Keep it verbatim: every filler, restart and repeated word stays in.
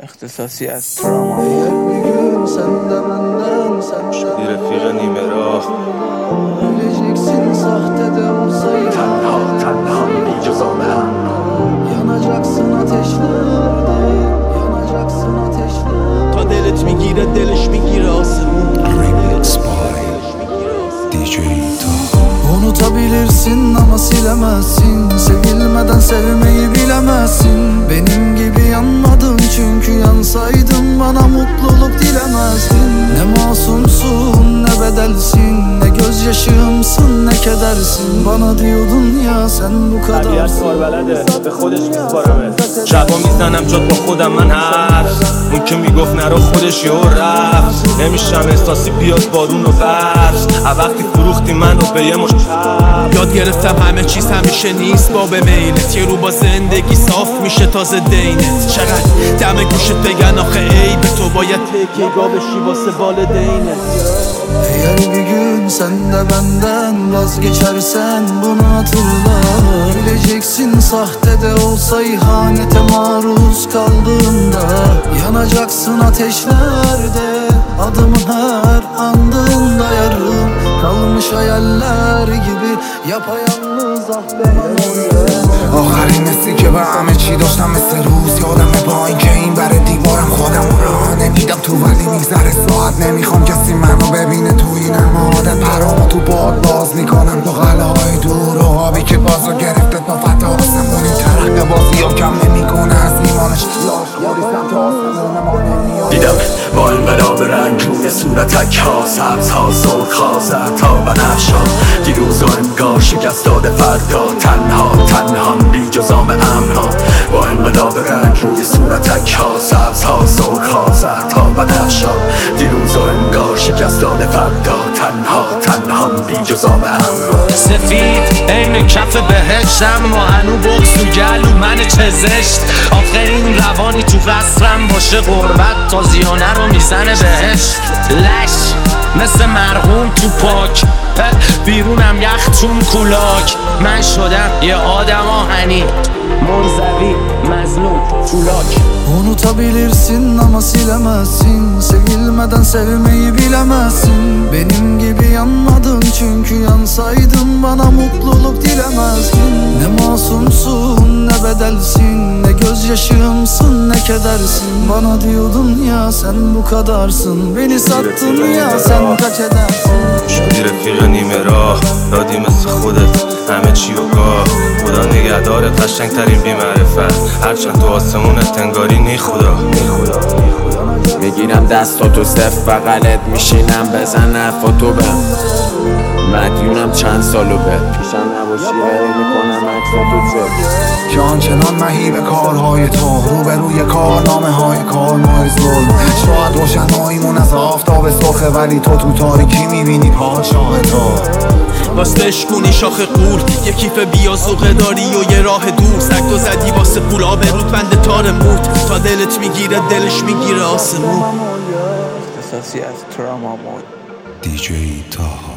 اختصاصی از تراما. شدی رفیق نیمه راه، تنها تنها بی جز آمدم، yanacaksın ateşlerde, yanacaksın ateşlerde. تا دلت میگیره دلش میگیره آسمون. Remix by دی جی تا. Unutabilirsin ama silemezsin, sevilmeden sevmeyi bilemezsin. Benim gibi yanmadın çünkü yansaydın bana mutluluk dilemezdin. Ne masumsun ne bedelsin, ne gözyaşımsın ne kedersin. Bana diyordun ya sen bu طبیعت kadarsın. کاربلده به خودش میسپارمه. شبا میزنم جات با خودم من حرف، اون که میگفت نرو خودش یهو رفت. نمیشم احساسی بیاد بارون و برف، وقتی فروختی من رو به یه مش. یاد گرفتم همه چیز همیشه نیست با به میلت، یه رو با زندگی صاف میشه تازه دینت. چقدر دم گوشت بگن آخه ای به تو باید تکیگاه بشی واسه والدینت. Eğer bir gün sen de benden vazgeçersen bunu hatırla. Bileceksin sahte de olsa ihanete maruz kaldığında. Yanacaksın ateşlerde, adımı her andığında yarım kalmış hayaller gibi yapayalnız ah ben آخرین مسی که به همه چی داشتم مثل روز یادمه، با این که این بره دیوارم خودم راه نمیدم تو، ولی میگذره ساعت نمیخوام کسی منو ببینه تو این عادت. پرامو تو باد باز میکنم با قلعه های دور و آبی که بازو گرفته با فتا آسمون. این ترقه بازی ها کم نمیکنه از ایمانش، لاش خوری سمت آسمون ما نمیاد. دیدم با انقلاب رنگ روی صورتک ها، سبز ها سرخ ها زرد ها بنفش ها. دیروز و انگار شکست داده فردا، تنها تنها بی جز آم امنها. با انقلاب رنگ روی صورتک ها، سبز ها سرخ ها زرد ها بنفش ها. دیروز و انگار شکست داده فردا، تنها تنها بی جز آم امنها. سفید این کف بهشتم و هنو بغز تو گلو من چزشت. آخرین روانی تو قصرم باشه غربت تازیانه رو میزنه بهشت. لش مثل مرغوم تو پاک، بیرونم یخ چون کولاک. من شدم یه آدم آهنی منزوی مظلوم فولاک. Unutabilirsin ama silemezsin, sevilmeden sevmeyi bilemezsin. Benim gibi yanmadın çünkü yansaydın bana mutluluk dilemezdin. Ne masumsun ne bedelsin, ne gözyaşımsın ne kedersin. Bana diyordun ya sen bu kadarsın, beni sattın ya sen kaç edersin. شدی رفیق نیمه راه، دادی مثل خودت همه چی و گاه. خدا نگهدار قشنگ ترین بی معرفت، هرچند تو آسمونت انگاری نی خدا. میگیرم دستاتو صرف بغلت میشینم بزن حرفاتو بهم. مدیونم چند سالو به پیشم نباشی هری میکنم عکساتو چه. که آنچنان مهیب کارهای تو، روبروی کارنامه های کارنامه ظلم. شاید روشناییمون از آفتاب سرخه، ولی تو تو تاریکی میبینی پادشاه تو. واسه کنی شاخ قول، یه کیف بیازوقه داری و یه راه دور. سگ تو زدی واسه پول آبروت بند تار موت، تا دلت میگیره دلش میگیره آسمون. اختصاصی از تراما مود. دی جی تا.